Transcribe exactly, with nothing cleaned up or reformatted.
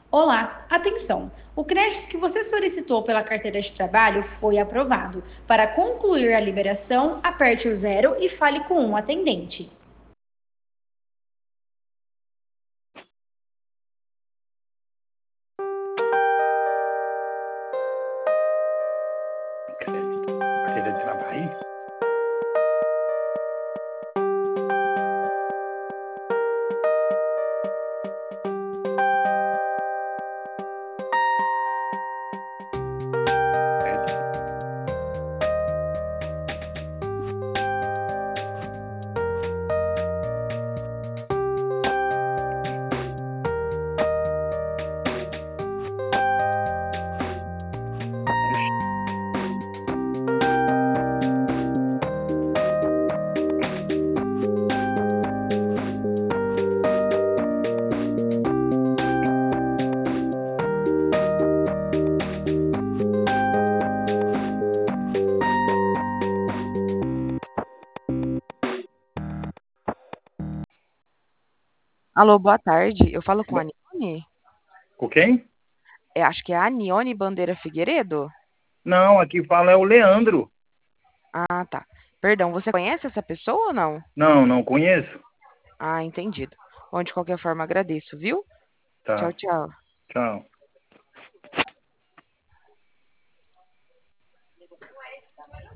Olá, atenção! O crédito que você solicitou pela carteira de trabalho foi aprovado. Para concluir a liberação, aperte o zero e fale com um atendente. Crédito. Carteira de trabalho? Crédito. Oxe. Alô, boa tarde. Eu falo com a Bo- Anione? Com quem? É, acho que é a Anione Bandeira Figueiredo. Não, aqui fala é o Leandro. Ah, tá. Perdão, você conhece essa pessoa ou não? Não, não conheço. Ah, entendido. Bom, de qualquer forma, agradeço, viu? Tchau, Tá, tchau. tchau.